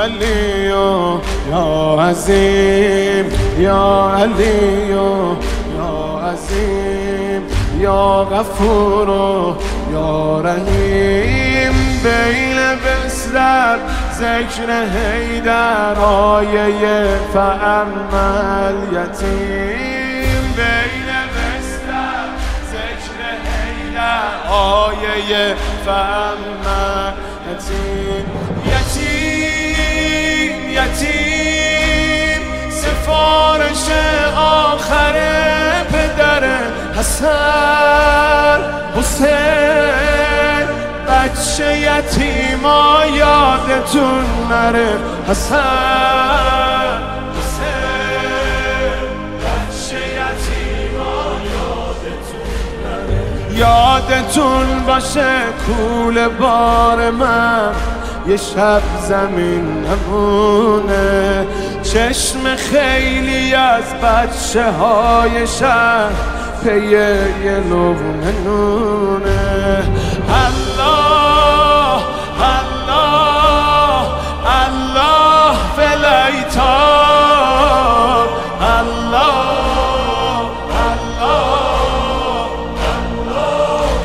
علی یا عظیم یا علی یا عظیم یا غفور یا رحیم بین بسر ذکر حیدر آیه فاما الیتیم بین بسر ذکر حیدر آیه فاما یتیم یتیم سفارش آخر پدر حسن حسین بچه یتیما یادتون نره حسن حسین بچه یتیما یادتون نره یادتون باشه کول بار من یه شب زمین نمونه چشم خیلی از بچه های شهر پی یه لقمه نونه الله الله الله فلیتاب الله الله الله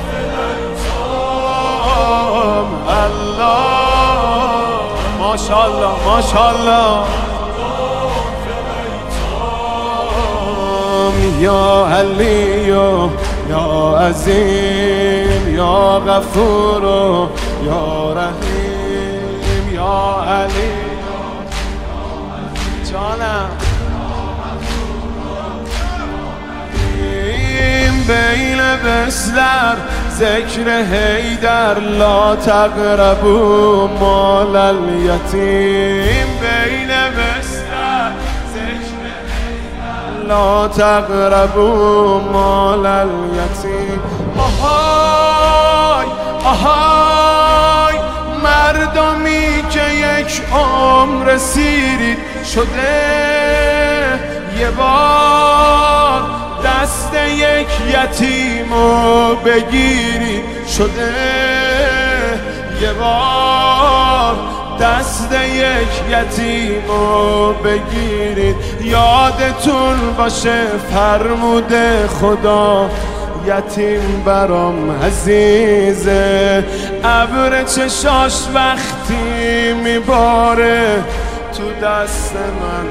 فلیتاب الله ماشاءالله ماشاءالله یا علی یا عظیم یا غفور یا رحیم یا علی جانم بین بسر ذکر حیدر لا تقربوا مال الیتیم بین بسر ذکر حیدر لا تقربوا مال الیتیم آهای آهای مردمی که یک عمر سیرید شده یه بار دست یک یتیمو بگیرید شده یه بار دست یک یتیمو بگیرید یادتون باشه فرموده خدا یتیم برام عزیزه ابر چشاش وقتی میباره تو دست من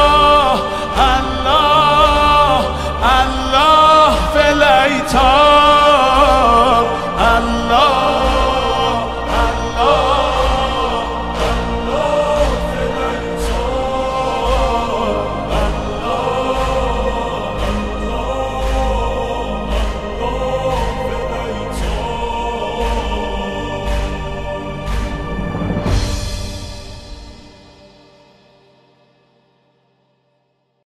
الله الله الله فلیتاب